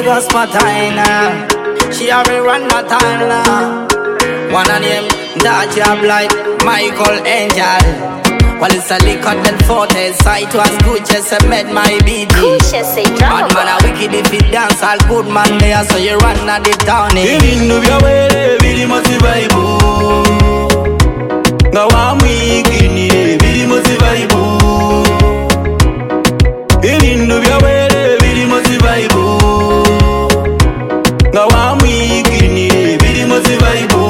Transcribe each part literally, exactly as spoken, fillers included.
Vegas Matina. She have me run my time now. One of them, that job like Michael Angel. Well, it's a lick out that forte. Sight was good, just I met my B D. Bad man a wicked if it dance. All good man there, so you run at the town. Ibindu byawere biri motivaibu. Ngawa mwikini biri motivaibu. Ibindu byawere biri motivaibu. Ngawa mwikini biri motivaibu.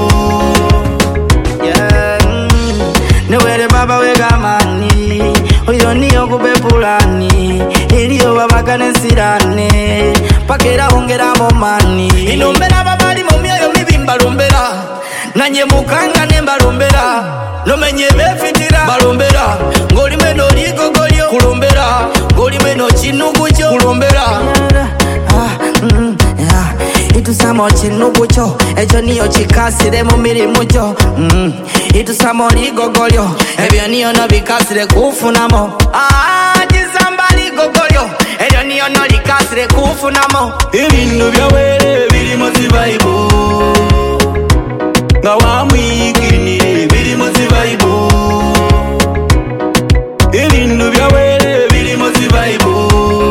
Yeah, nowhere baba wega mani. Oyo niyo kubepulani. Iliyo baba kanesirane. Pakera hongera momani. Inombera babali momyoyo mibimba lombera. Nanye mukanga nemba lombera. Nomenye befitira balombera. Ngoli meno liko golyo kulombera. Ngoli meno chinugu cho kulombera. Ah, mm, yeah. Itusamo chinugu cho. Ejo niyo chikasire mu mirimu cho. Mm. Itusamo ligo golyo. Ebyo niyo no bikasire kufunamo. Ah, jizamba ligo golyo. Ejo niyo no likasire kufunamo. Ibindu byawere biri motivaibu. Ngawa mwikini biri motivaibu. Ibindu byawere biri motivaibu.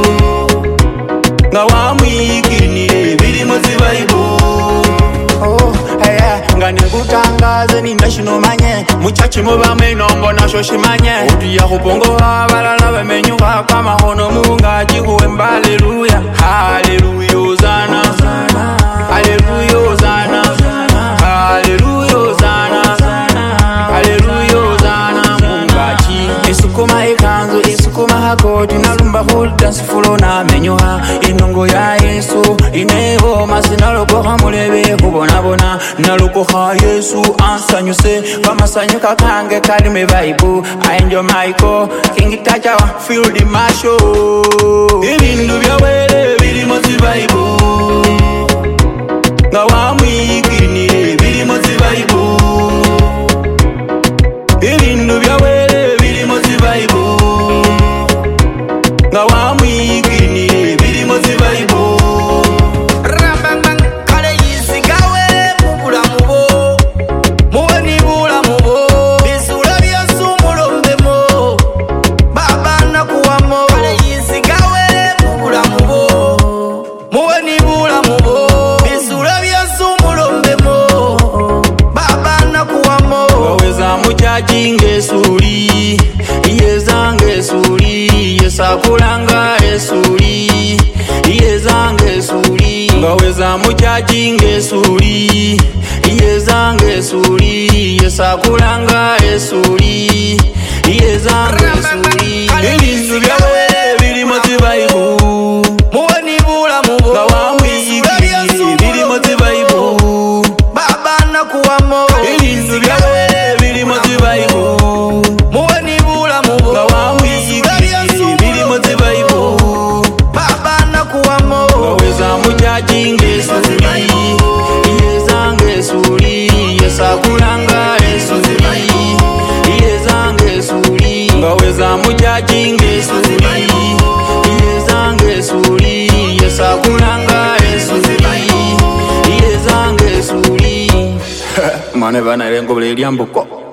Ngawa mwikini biri motivaibu. Oh, hey, ngani kutangaze ni national manye. Muchachi mubame nombo nasho shimanye. Odi ya kupongo abalala bemenyuka kama hono munga jikuwe haleluya. Haleluya Hosanna. Haleluya Hosanna. Haleluya Hosanna. Haleluya Hosanna mungachi. Isukuma ikanzu isukuma hakoti nalumba hold dance full na menyoha. Inongo ya Yesu inevo masinaloko hamulebe kubona bona. Naluko Yesu ansanyuse kama sanyuka kange kali me vibe. I enjoy Michael King Taja feel the masho. Ibindu byawere biri motivaibu. Ngawa mwikini biri motivaibu. Ibindu byawere biri motivaibu. Ngawa mwikini biri motivaibu. Jinge suri yezange suri yesakulanga esuri yezange suri ngaweza mujajinge suri yezange suri yesakulanga esuri yezange suri ibintu byawe biri motivaibu muweni bula mubo ngawambi biri motivaibu baba nakuwamo ibintu byawe jinge suri yezange suri yesakulanga esuri yezange suri ngaweza mujajinge suri yezange suri yesakulanga esuri yezange suri mane bana lengo bele lyambuko